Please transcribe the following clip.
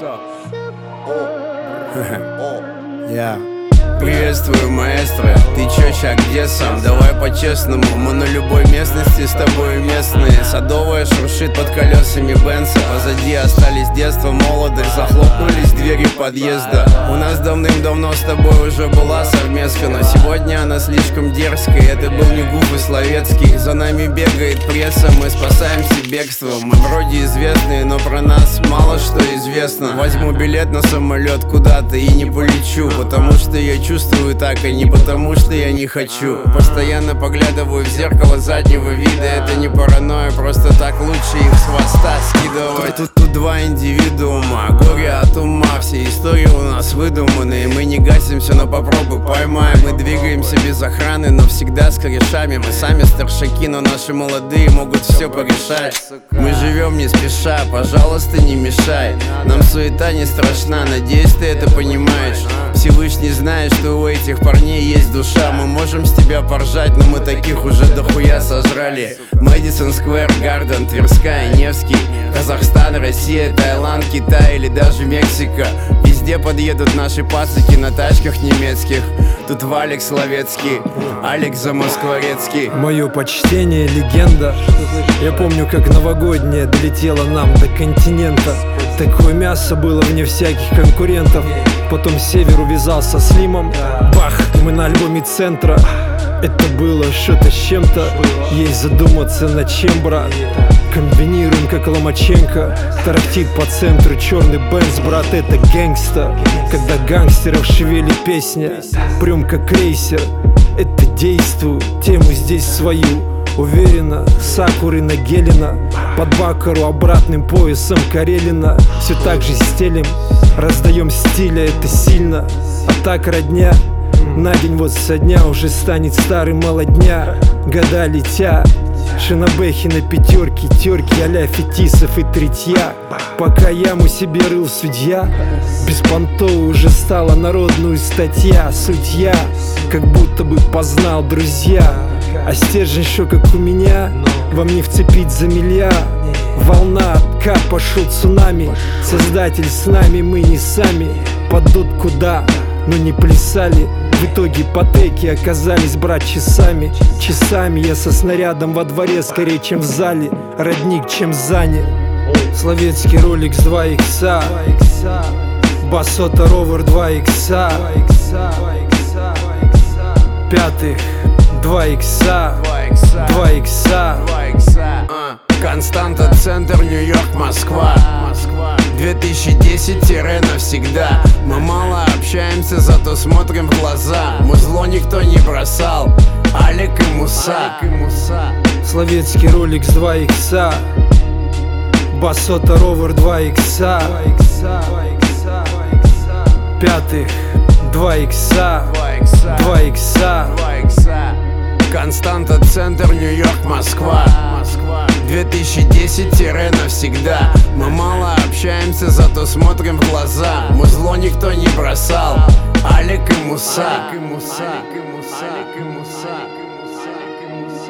Приветствую, маэстро, ты чё, чак, где сам? Давай по-честному, мы на любой местности с тобой местные. Садовая шуршит под колесами Бенца. Позади остались детство, молодость, захлопнулись двери подъезда. У нас давным-давно с тобой уже была совместка, но сегодня она слишком дерзкая. Это был не Гуф и Словецкий. За нами бегает пресса, мы спасаемся бегством. Мы вроде известные, но про нас мало что известно. Возьму билет на самолет куда-то и не полечу, потому что я чувствую так, а не потому что я не хочу. Постоянно поглядываю в зеркало заднего вида. Это не паранойя, просто так лучше их с хвоста скидывать. Тут два индивидуума, горе от ума. Все истории у нас выдуманные. Мы не гасимся, но попробуй поймаем. Мы двигаемся без охраны, но всегда с корешами. Мы сами старшаки, но наши молодые могут все порешать. Мы живем не спеша, пожалуйста, не мешай. Нам суета не страшна, надеюсь, ты это понимаешь. Всевышний знает, что у этих парней есть душа. Мы можем с тебя поржать, но мы таких уже дохуя сожрали. Мэдисон Сквер Гарден, Тверская, Невский, Казахстан, Россия, Таиланд, Китай или даже Мексика. Везде подъедут наши пацаки на тачках немецких. Тут Валик Словецкий, Алекс Замоскворецкий. Мое почтение, легенда. Я помню, как новогодняя долетела нам до континента. Такое мясо было вне всяких конкурентов. Потом север увязался с Лимом. Бах, мы на альбоме Центра. Это было что-то с чем-то. Есть задуматься над чем, брат. Комбинируем как Ломаченко. Тарахтит по центру черный Бенц, брат, это гэнгста. Когда гангстеров шевелит песня, прям как крейсер. Это действует, тему здесь свою. Уверенно, Сакуры на Гелена. Под Бакару обратным поясом Карелина. Все так же стелим, раздаем стиля, это сильно. А так родня, на день вот со дня уже станет старый молодня. Года летят, шинобэхи на пятерке, терки а-ля Фетисов и Третья. Пока яму себе рыл судья, беспонтовой уже стала народную статья. Судья, как будто бы познал друзья. А стержень шо как у меня, вам не вцепить за миллиард. Волна, откат, пошел цунами. Создатель с нами, мы не сами. Падут куда, но не плясали. В итоге ипотеки оказались, брат, часами. Часами я со снарядом во дворе скорее, чем в зале. Родник, чем занят. Словецкий Rolex 2 икса, Басота Ровер 2 икса, Пятых 2 икса, 2 икса. Константа, Центр, Нью-Йорк, Москва. 2010-навсегда. Мы мало общаемся, зато смотрим в глаза. Мы зло никто не бросал. Алик и Муса. Словецкий Rolex 2 икса, Басота Ровер 2 икса, Пятых 2 икса, 2 икса. Константа, Центр, Нью-Йорк, Москва. 2010-навсегда. Мы мало общаемся, зато смотрим в глаза. Мы зло никто не бросал. Алик и Муса.